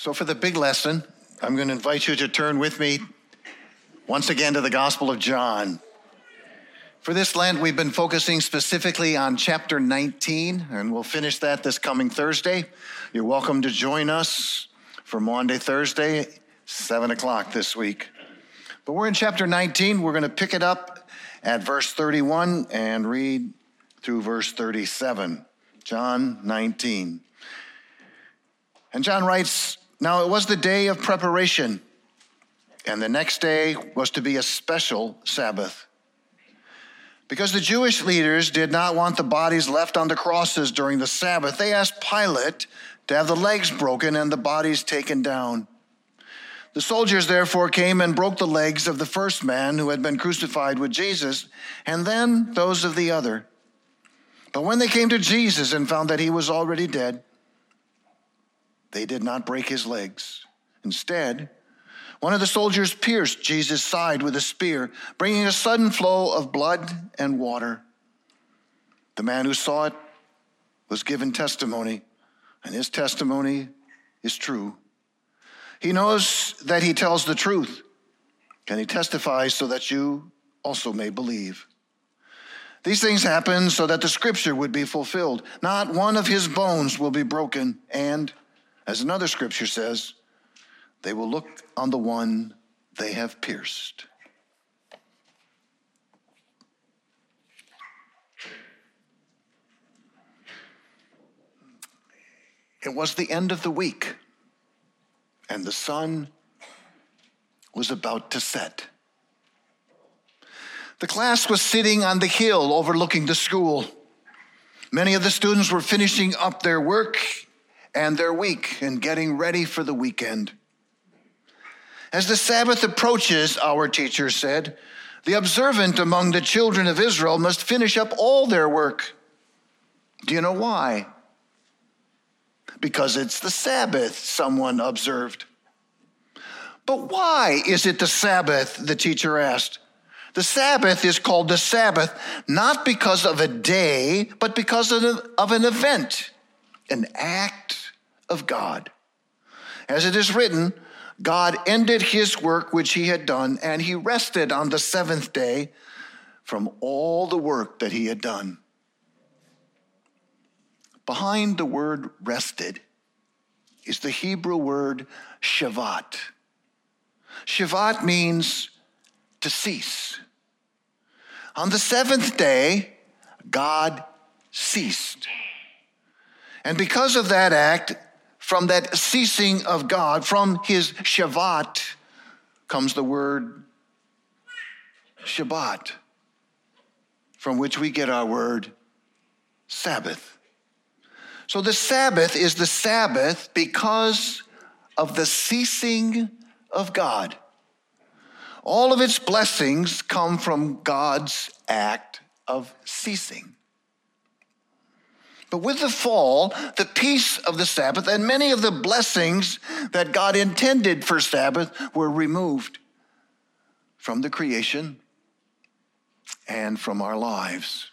So for the big lesson, I'm going to invite you to turn with me once again to the Gospel of John. For this Lent, we've been focusing specifically on chapter 19, and we'll finish that this coming Thursday. You're welcome to join us for Maundy Thursday, 7 o'clock this week. But we're in chapter 19. We're going to pick it up at verse 31 and read through verse 37. John 19. And John writes, "Now it was the day of preparation, and the next day was to be a special Sabbath. Because the Jewish leaders did not want the bodies left on the crosses during the Sabbath, they asked Pilate to have the legs broken and the bodies taken down. The soldiers therefore came and broke the legs of the first man who had been crucified with Jesus, and then those of the other. But when they came to Jesus and found that he was already dead, they did not break his legs. Instead, one of the soldiers pierced Jesus' side with a spear, bringing a sudden flow of blood and water. The man who saw it was given testimony, and his testimony is true. He knows that he tells the truth, and he testifies so that you also may believe. These things happened so that the scripture would be fulfilled. Not one of his bones will be broken, and, as another scripture says, they will look on the one they have pierced." It was the end of the week, and the sun was about to set. The class was sitting on the hill overlooking the school. Many of the students were finishing up their work and their week and getting ready for the weekend. As the Sabbath approaches, our teacher said, the observant among the children of Israel must finish up all their work. Do you know why? Because it's the Sabbath, someone observed. But why is it the Sabbath, the teacher asked. The Sabbath is called the Sabbath, not because of a day, but because of an event, an act of God. As it is written, God ended his work which he had done, and he rested on the seventh day from all the work that he had done. Behind the word rested is the Hebrew word Shabbat. Shabbat means to cease. On the seventh day, God ceased. And because of that act, from that ceasing of God, from his Shabbat, comes the word Shabbat, from which we get our word Sabbath. So the Sabbath is the Sabbath because of the ceasing of God. All of its blessings come from God's act of ceasing. But with the fall, the peace of the Sabbath and many of the blessings that God intended for Sabbath were removed from the creation and from our lives.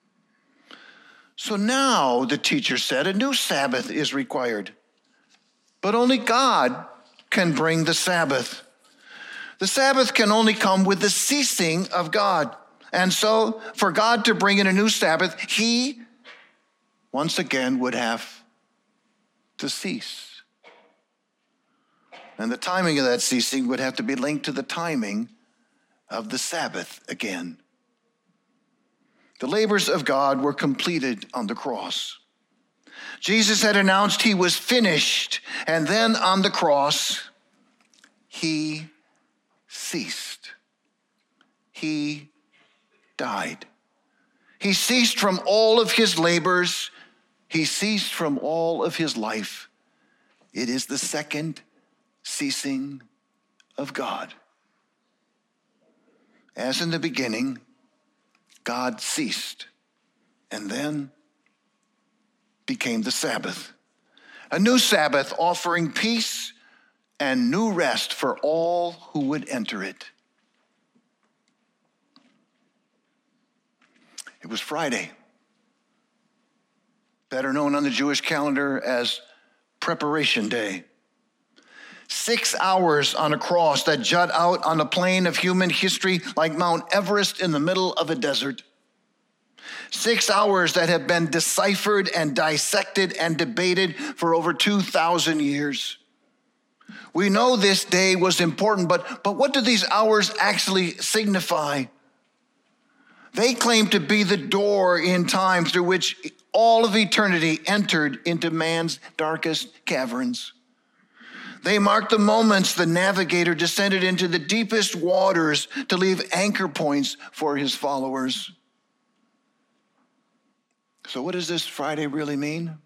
So now, the teacher said, a new Sabbath is required. But only God can bring the Sabbath. The Sabbath can only come with the ceasing of God. And so, for God to bring in a new Sabbath, he once again would have to cease. And the timing of that ceasing would have to be linked to the timing of the Sabbath again. The labors of God were completed on the cross. Jesus had announced he was finished, and then on the cross, he ceased. He died. He ceased from all of his labors. He ceased from all of his life. It is the second ceasing of God. As in the beginning, God ceased and then became the Sabbath. A new Sabbath offering peace and new rest for all who would enter it. It was Friday, better known on the Jewish calendar as Preparation Day. 6 hours on a cross that jut out on a plane of human history like Mount Everest in the middle of a desert. 6 hours that have been deciphered and dissected and debated for over 2,000 years. We know this day was important, but what do these hours actually signify? They claim to be the door in time through which all of eternity entered into man's darkest caverns. They mark the moments the navigator descended into the deepest waters to leave anchor points for his followers. So what does this Friday really mean?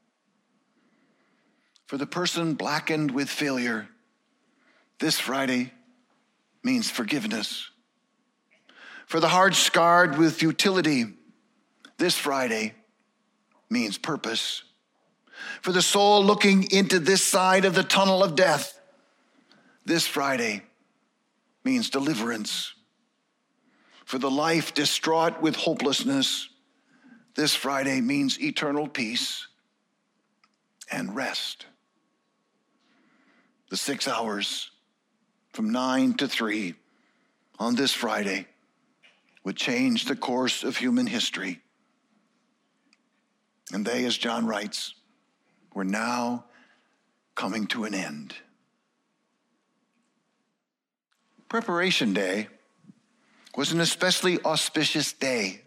For the person blackened with failure, this Friday means forgiveness. For the heart scarred with futility, this Friday means purpose. For the soul looking into this side of the tunnel of death, this Friday means deliverance. For the life distraught with hopelessness, this Friday means eternal peace and rest. The 6 hours from 9 to 3 on this Friday would change the course of human history. And they, as John writes, were now coming to an end. Preparation Day was an especially auspicious day.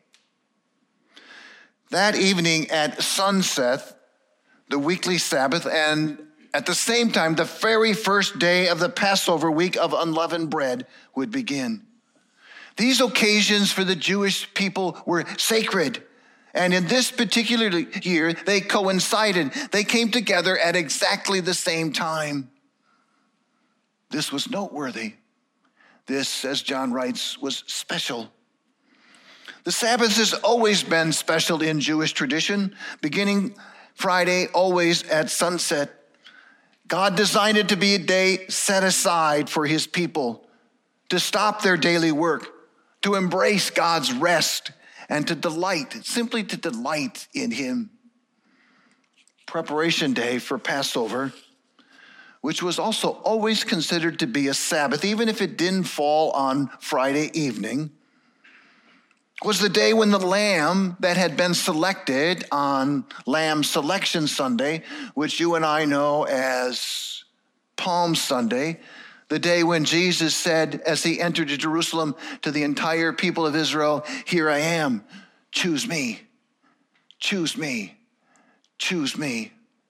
That evening at sunset, the weekly Sabbath, and at the same time, the very first day of the Passover week of unleavened bread would begin. These occasions for the Jewish people were sacred. And in this particular year, they coincided. They came together at exactly the same time. This was noteworthy. This, as John writes, was special. The Sabbath has always been special in Jewish tradition, beginning Friday, always at sunset. God designed it to be a day set aside for his people, to stop their daily work, to embrace God's rest, and to delight, simply to delight in him. Preparation Day for Passover, which was also always considered to be a Sabbath, even if it didn't fall on Friday evening, was the day when the lamb that had been selected on Lamb Selection Sunday, which you and I know as Palm Sunday, the day when Jesus said, as he entered Jerusalem to the entire people of Israel, "Here I am, choose me, choose me, choose me."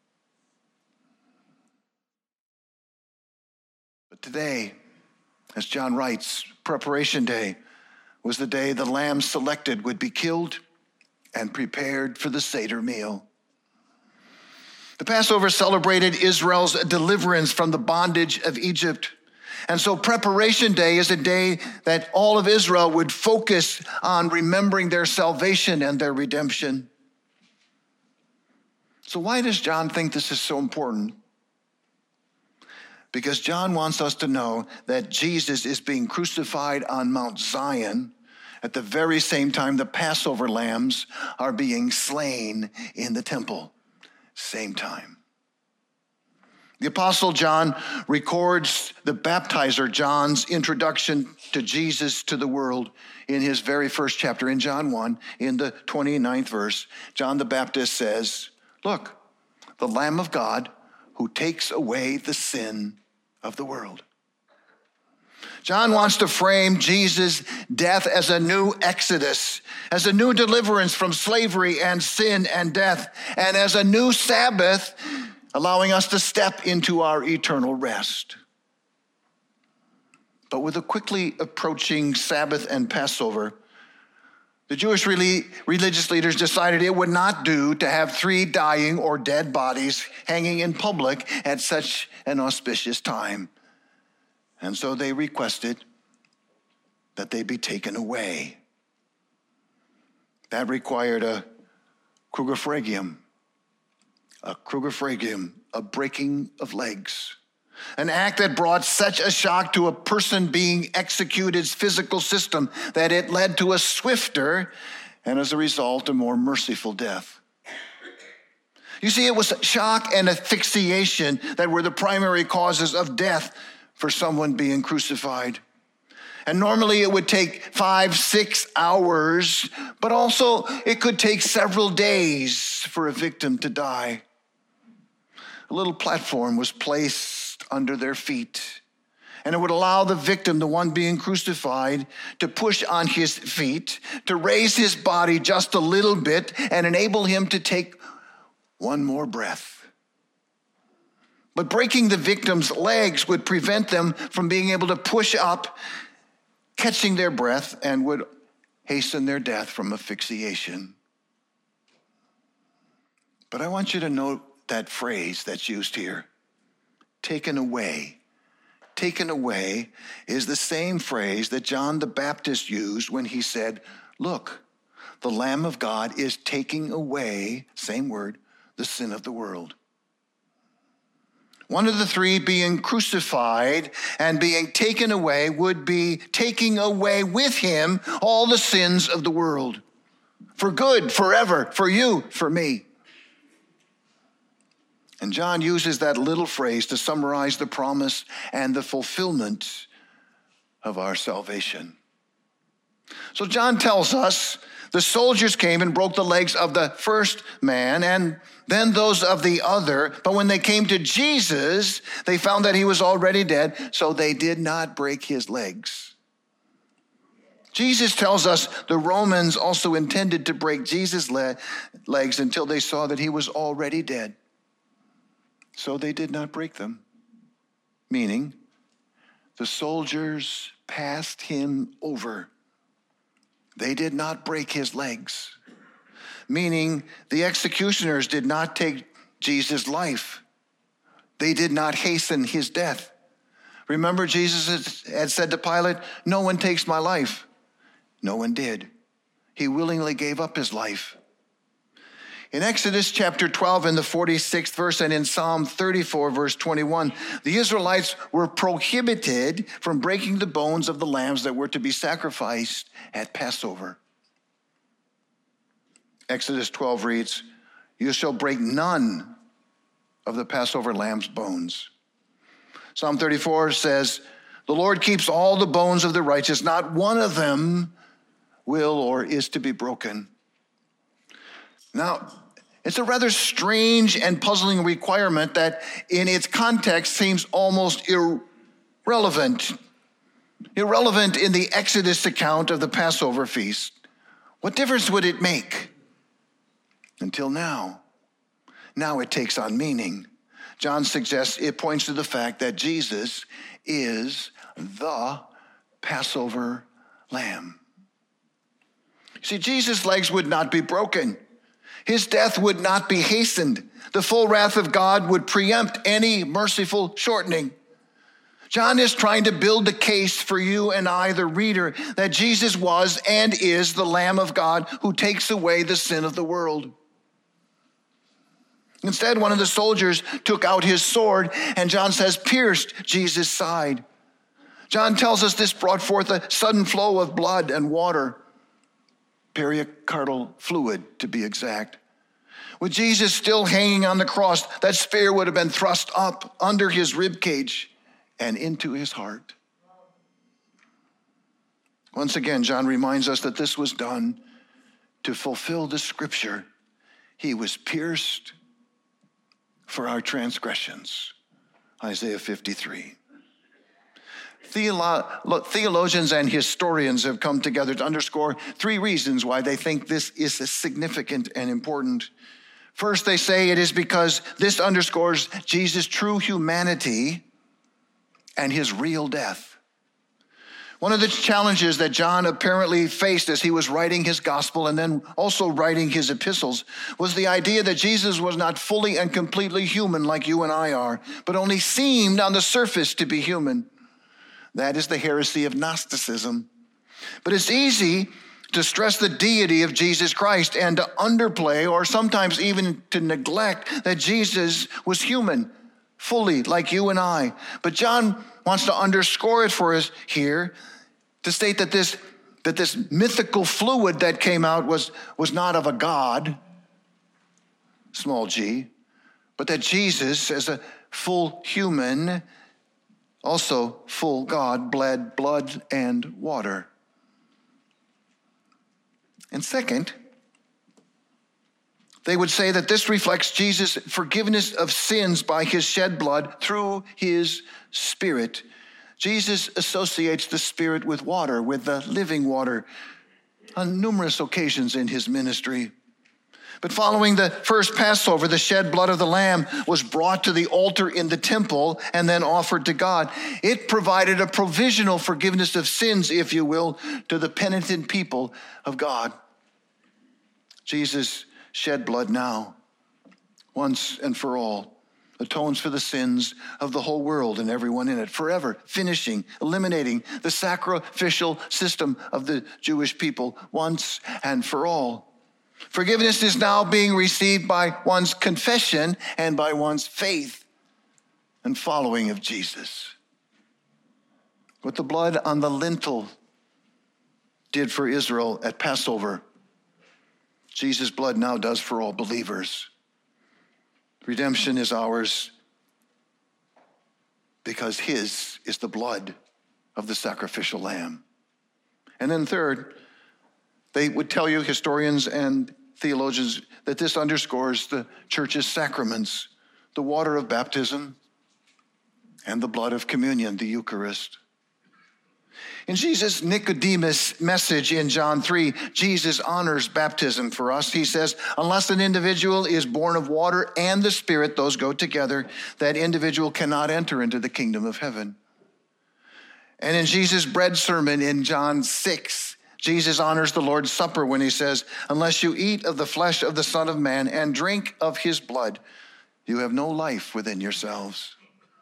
But today, as John writes, Preparation Day was the day the lamb selected would be killed and prepared for the Seder meal. The Passover celebrated Israel's deliverance from the bondage of Egypt. And so Preparation Day is a day that all of Israel would focus on remembering their salvation and their redemption. So why does John think this is so important? Because John wants us to know that Jesus is being crucified on Mount Zion at the very same time the Passover lambs are being slain in the temple. Same time. The Apostle John records the baptizer John's introduction to Jesus to the world in his very first chapter in John 1, in the 29th verse. John the Baptist says, "Look, the Lamb of God who takes away the sin of the world." John wants to frame Jesus' death as a new exodus, as a new deliverance from slavery and sin and death, and as a new Sabbath, allowing us to step into our eternal rest. But with the quickly approaching Sabbath and Passover, the Jewish religious leaders decided it would not do to have 3 dying or dead bodies hanging in public at such an auspicious time. And so they requested that they be taken away. That required a krugophagium, a breaking of legs, an act that brought such a shock to a person being executed's physical system that it led to a swifter and, as a result, a more merciful death. You see, it was shock and asphyxiation that were the primary causes of death for someone being crucified. And normally it would take 5-6 hours, but also it could take several days for a victim to die. A little platform was placed under their feet, and it would allow the victim, the one being crucified, to push on his feet, to raise his body just a little bit, and enable him to take one more breath. But breaking the victim's legs would prevent them from being able to push up, catching their breath, and would hasten their death from asphyxiation. But I want you to note that phrase that's used here, taken away. Taken away is the same phrase that John the Baptist used when he said, look, the Lamb of God is taking away, same word, the sin of the world. One of the three, being crucified and being taken away, would be taking away with him all the sins of the world. For good, forever, for you, for me. And John uses that little phrase to summarize the promise and the fulfillment of our salvation. So John tells us the soldiers came and broke the legs of the first man and then those of the other. But when they came to Jesus, they found that he was already dead, so they did not break his legs. Jesus tells us the Romans also intended to break Jesus' legs until they saw that he was already dead. So they did not break them, meaning the soldiers passed him over. They did not break his legs, meaning the executioners did not take Jesus' life. They did not hasten his death. Remember, Jesus had said to Pilate, no one takes my life. No one did. He willingly gave up his life. In Exodus chapter 12 in the 46th verse and in Psalm 34 verse 21, the Israelites were prohibited from breaking the bones of the lambs that were to be sacrificed at Passover. Exodus 12 reads, you shall break none of the Passover lamb's bones. Psalm 34 says, the Lord keeps all the bones of the righteous, not one of them will or is to be broken. Now, it's a rather strange and puzzling requirement that in its context seems almost irrelevant. Irrelevant in the Exodus account of the Passover feast. What difference would it make? Until now. Now it takes on meaning. John suggests it points to the fact that Jesus is the Passover lamb. See, Jesus' legs would not be broken. His death would not be hastened. The full wrath of God would preempt any merciful shortening. John is trying to build the case for you and I, the reader, that Jesus was and is the Lamb of God who takes away the sin of the world. Instead, one of the soldiers took out his sword and John says, pierced Jesus' side. John tells us this brought forth a sudden flow of blood and water. Pericardial fluid, to be exact. With Jesus still hanging on the cross, that spear would have been thrust up under his rib cage and into his heart. Once again, John reminds us that this was done to fulfill the scripture. He was pierced for our transgressions. Isaiah 53. Theologians and historians have come together to underscore three reasons why they think this is significant and important. First, they say it is because this underscores Jesus' true humanity and his real death. One of the challenges that John apparently faced as he was writing his gospel and then also writing his epistles was the idea that Jesus was not fully and completely human like you and I are, but only seemed on the surface to be human. That is the heresy of Gnosticism. But it's easy to stress the deity of Jesus Christ and to underplay or sometimes even to neglect that Jesus was human, fully like you and I. But John wants to underscore it for us here to state that this mythical fluid that came out was not of a god, small g, but that Jesus, as a full human, also full God, bled blood and water. And second, they would say that this reflects Jesus' forgiveness of sins by his shed blood through his Spirit. Jesus associates the Spirit with water, with the living water, on numerous occasions in his ministry. But following the first Passover, the shed blood of the lamb was brought to the altar in the temple and then offered to God. It provided a provisional forgiveness of sins, if you will, to the penitent people of God. Jesus shed blood now, once and for all, atones for the sins of the whole world and everyone in it, forever, finishing, eliminating the sacrificial system of the Jewish people once and for all. Forgiveness is now being received by one's confession and by one's faith and following of Jesus. What the blood on the lintel did for Israel at Passover, Jesus' blood now does for all believers. Redemption is ours because his is the blood of the sacrificial lamb. And then third, they would tell you, historians and theologians, that this underscores the church's sacraments, the water of baptism and the blood of communion, the Eucharist. In Jesus' Nicodemus message in John 3, Jesus honors baptism for us. He says, unless an individual is born of water and the Spirit, those go together, that individual cannot enter into the kingdom of heaven. And in Jesus' bread sermon in John 6, Jesus honors the Lord's Supper when he says, unless you eat of the flesh of the Son of Man and drink of his blood, you have no life within yourselves.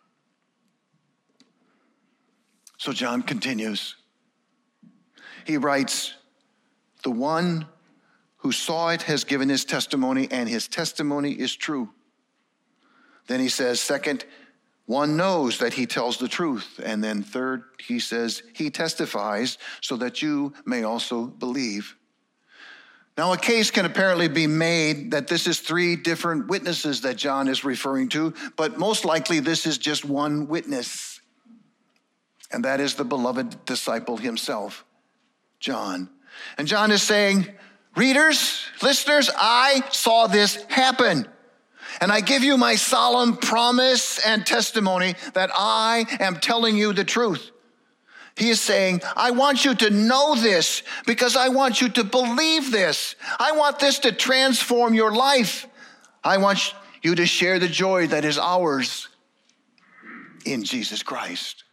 So John continues. He writes, the one who saw it has given his testimony, and his testimony is true. Then he says, second, one knows that he tells the truth. And then third, he says, he testifies so that you may also believe. Now, a case can apparently be made that this is three different witnesses that John is referring to, but most likely this is just one witness. And that is the beloved disciple himself, John. And John is saying, readers, listeners, I saw this happen. And I give you my solemn promise and testimony that I am telling you the truth. He is saying, I want you to know this because I want you to believe this. I want this to transform your life. I want you to share the joy that is ours in Jesus Christ.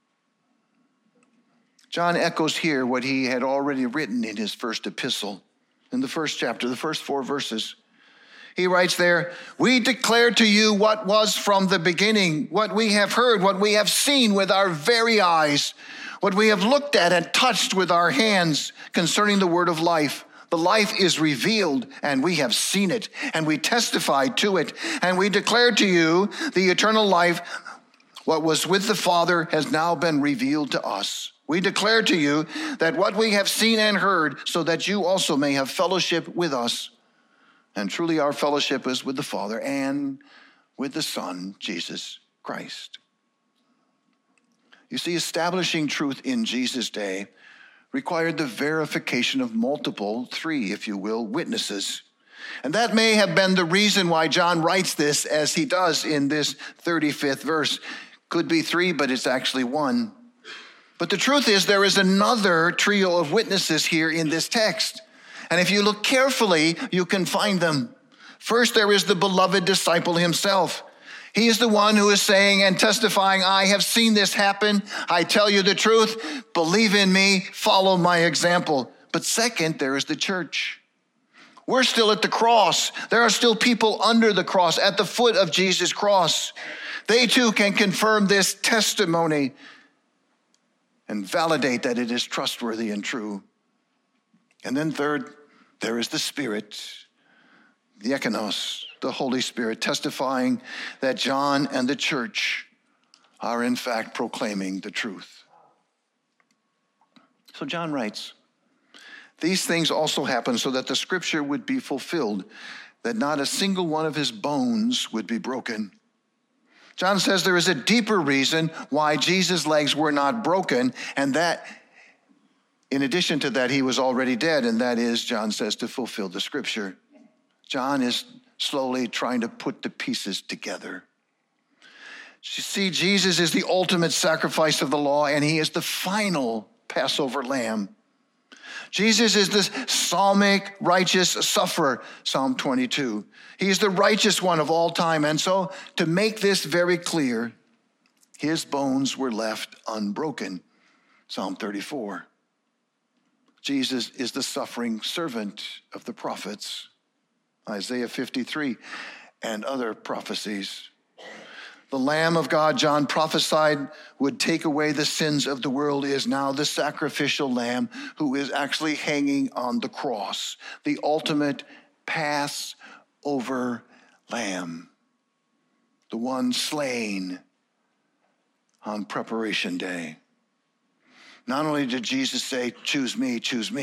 John echoes here what he had already written in his first epistle, in the first chapter, the first 4 verses. He writes there, we declare to you what was from the beginning, what we have heard, what we have seen with our very eyes, what we have looked at and touched with our hands concerning the word of life. The life is revealed, and we have seen it, and we testify to it, and we declare to you the eternal life. What was with the Father has now been revealed to us. We declare to you that what we have seen and heard, so that you also may have fellowship with us. And truly our fellowship is with the Father and with the Son, Jesus Christ. You see, establishing truth in Jesus' day required the verification of multiple, 3, if you will, witnesses. And that may have been the reason why John writes this as he does in this 35th verse. Could be 3, but it's actually 1. But the truth is there is another trio of witnesses here in this text. And if you look carefully, you can find them. First, there is the beloved disciple himself. He is the one who is saying and testifying, I have seen this happen. I tell you the truth. Believe in me. Follow my example. But second, there is the church. We're still at the cross. There are still people under the cross, at the foot of Jesus' cross. They too can confirm this testimony and validate that it is trustworthy and true. And then third, there is the Spirit, the Ekenos, the Holy Spirit, testifying that John and the church are in fact proclaiming the truth. So John writes, these things also happen so that the scripture would be fulfilled. that not a single one of his bones would be broken. John says there is a deeper reason why Jesus' legs were not broken, and that in addition to that, he was already dead, and that is, John says, to fulfill the scripture. John is slowly trying to put the pieces together. You see, Jesus is the ultimate sacrifice of the law, and he is the final Passover lamb. Jesus is the psalmic righteous sufferer, Psalm 22. He is the righteous one of all time. And so to make this very clear, his bones were left unbroken, Psalm 34. Jesus is the suffering servant of the prophets, Isaiah 53, and other prophecies. The Lamb of God, John prophesied, would take away the sins of the world, is now the sacrificial lamb who is actually hanging on the cross, the ultimate Passover lamb, the one slain on preparation day. Not only did Jesus say, choose me,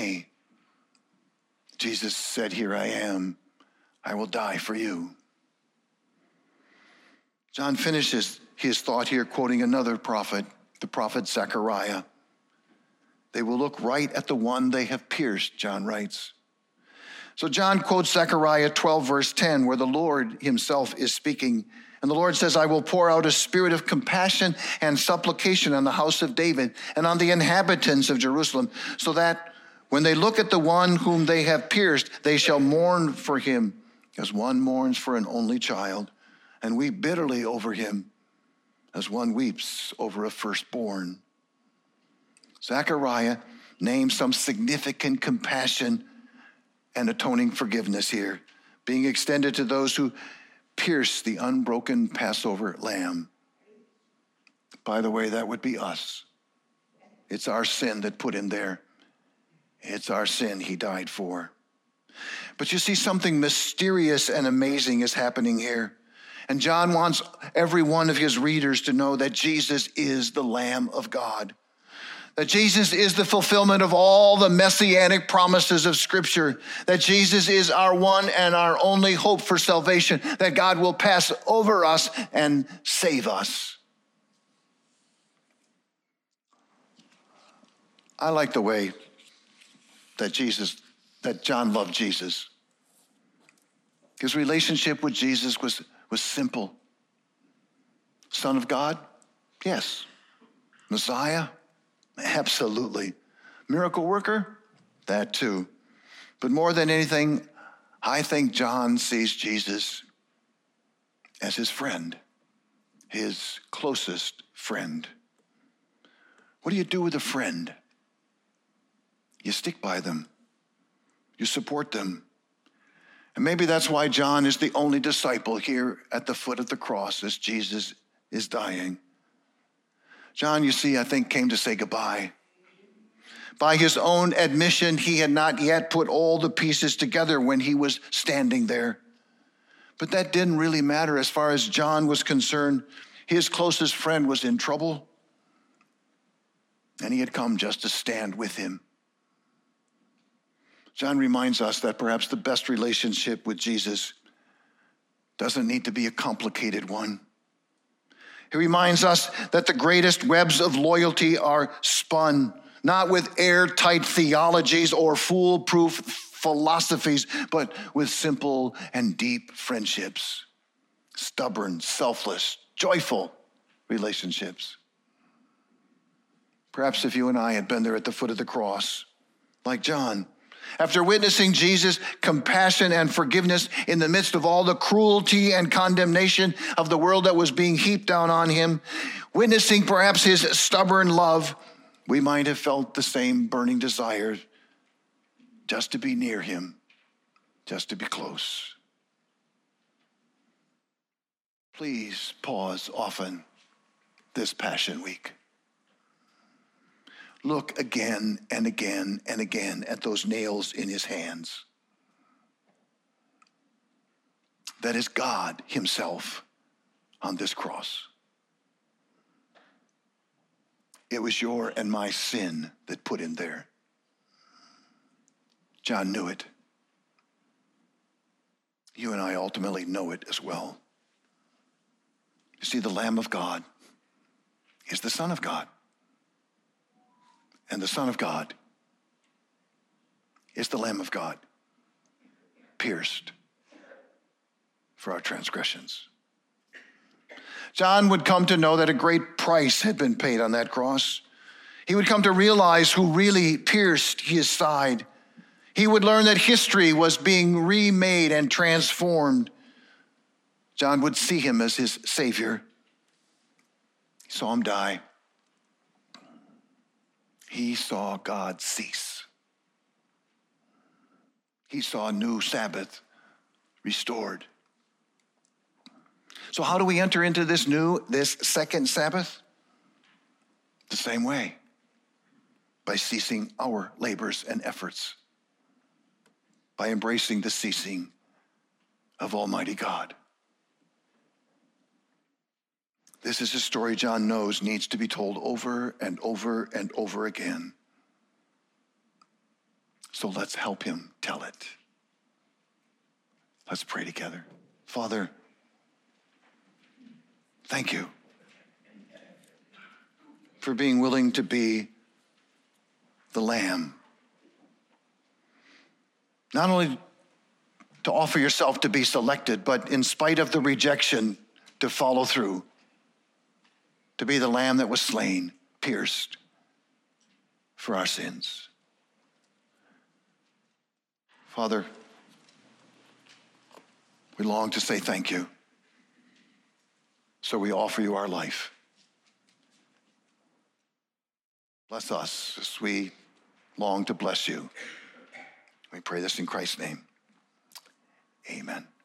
Jesus said, here I am, I will die for you. John finishes his thought here quoting another prophet, the prophet Zechariah. They will look right at the one they have pierced, John writes. So John quotes Zechariah 12, verse 10, where the Lord himself is speaking. And the Lord says, I will pour out a spirit of compassion and supplication on the house of David and on the inhabitants of Jerusalem, so that when they look at the one whom they have pierced, they shall mourn for him as one mourns for an only child, and weep bitterly over him as one weeps over a firstborn. Zechariah names some significant compassion and atoning forgiveness here, being extended to those who pierce the unbroken Passover lamb. By the way, that would be us. It's our sin that put him there. It's our sin he died for. But you see, something mysterious and amazing is happening here. And John wants every one of his readers to know that Jesus is the Lamb of God, that Jesus is the fulfillment of all the messianic promises of Scripture, that Jesus is our one and our only hope for salvation, that God will pass over us and save us. I like the way that John loved Jesus. His relationship with Jesus was simple. Son of God? Yes. Messiah? Absolutely. Miracle worker? That too. But more than anything, I think John sees Jesus as his friend, his closest friend. What do you do with a friend? You stick by them. You support them. And maybe that's why John is the only disciple here at the foot of the cross as Jesus is dying. John, you see, I think came to say goodbye. By his own admission, he had not yet put all the pieces together when he was standing there. But that didn't really matter as far as John was concerned. His closest friend was in trouble, and he had come just to stand with him. John reminds us that perhaps the best relationship with Jesus doesn't need to be a complicated one. He reminds us that the greatest webs of loyalty are spun, not with airtight theologies or foolproof philosophies, but with simple and deep friendships, stubborn, selfless, joyful relationships. Perhaps if you and I had been there at the foot of the cross, like John, after witnessing Jesus' compassion and forgiveness in the midst of all the cruelty and condemnation of the world that was being heaped down on him, witnessing perhaps his stubborn love, we might have felt the same burning desire just to be near him, just to be close. Please pause often this Passion Week. Look again and again and again at those nails in his hands. That is God himself on this cross. It was your and my sin that put him there. John knew it. you and I ultimately know it as well. You see, the Lamb of God is the Son of God. And the Son of God is the Lamb of God, pierced for our transgressions. John would come to know that a great price had been paid on that cross. He would come to realize who really pierced his side. He would learn that history was being remade and transformed. John would see him as his Savior. He saw him die. He saw God cease. He saw a new Sabbath restored. So how do we enter into this second Sabbath? The same way, by ceasing our labors and efforts, by embracing the ceasing of Almighty God. This is a story John knows needs to be told over and over and over again. So let's help him tell it. Let's pray together. Father, thank you for being willing to be the Lamb. Not only to offer yourself to be selected, but in spite of the rejection, to follow through, to be the Lamb that was slain, pierced for our sins. Father, we long to say thank you. So we offer you our life. Bless us as we long to bless you. We pray this in Christ's name. Amen.